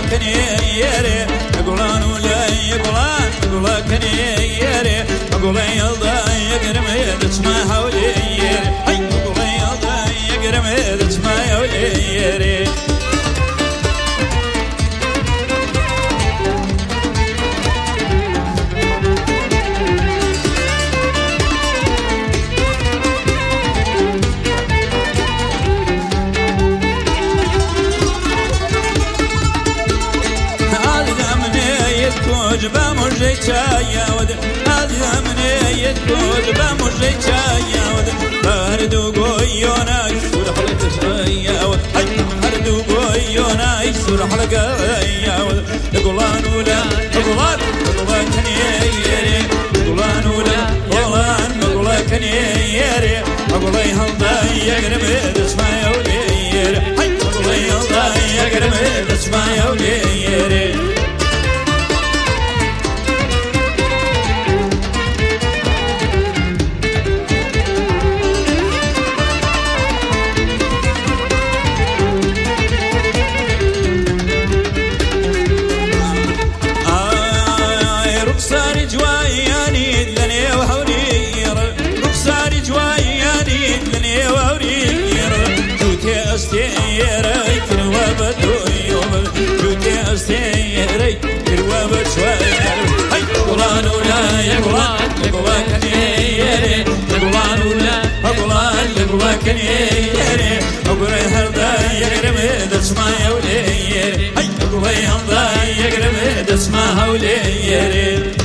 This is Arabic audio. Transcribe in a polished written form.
كني يري أقولان ولا يقولان أقولا كني يري أقولا يلدا يقرم تسمع حولي يري أقولا يلدا يقرم تسمع حولي يري جبا مجري يا ود هذا مني يدكو جبا مجري يا ود هردو قويونا يسور حلقة يا ود هردو قويونا يسور حلقة يا ود يقولان ولا يقولان يقولان كنيري يقولان ولا يقولان يقولان كنيري أقولي هلدا يقرب تسمع يولي أقولي هلدا يقرب تسمع يولي استيري كروابة يوم جوتي استيري كروابة شوية هاي قولان ولا يقولان يقولان كنيري يقولان ولا يقولان يقولان كنيري أقولي هردا يقرب تسمع يولي هاي أقولي هردا يقرب تسمع يولي